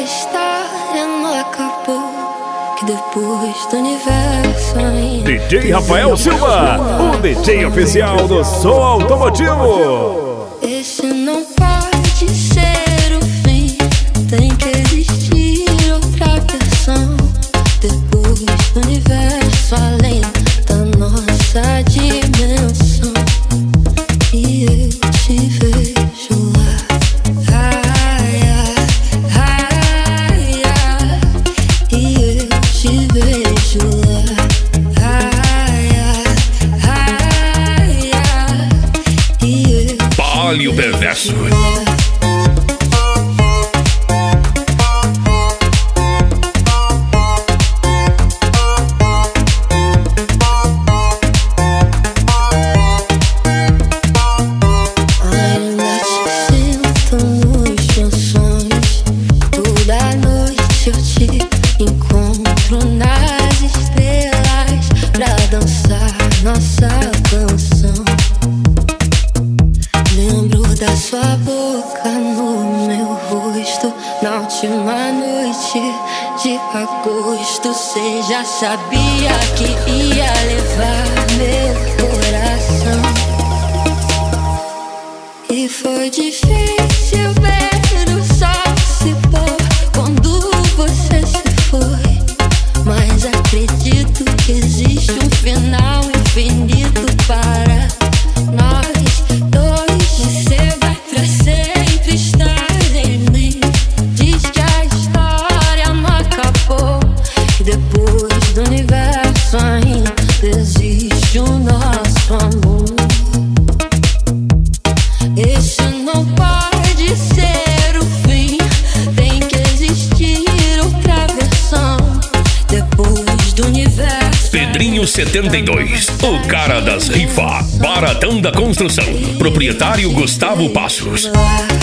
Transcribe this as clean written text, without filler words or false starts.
história não acabou, que depois do universo ainda. DJ Rafael Silva, o DJ oficial do Som Automotivo. Esse não pode ser o fim, tem que existir outra versão. Depois do universo além da nossa dimensão. E eu te vejo lá. Ai, ai, ai, ai. E eu te vejo lá. Ai, ai, ai, ai. E eu Palio Perverso. encontro nas estrelas pra dançar nossa canção. Lembro da sua boca no meu rosto na última noite de agosto. Cê já sabia que ia levar meu coração. E foi difícil ver o sol se pôr quando você se foi. Mas acredito que existe um final infinito para nós dois. Você vai pra sempre estar em mim. Diz que a história não acabou, que depois do universo ainda existe o nosso amor. Esse não pode ser o fim, tem que existir outra versão. Depois do universo. Pedrinho 72, o cara das rifas, Baratão da Construção, proprietário Gustavo Passos.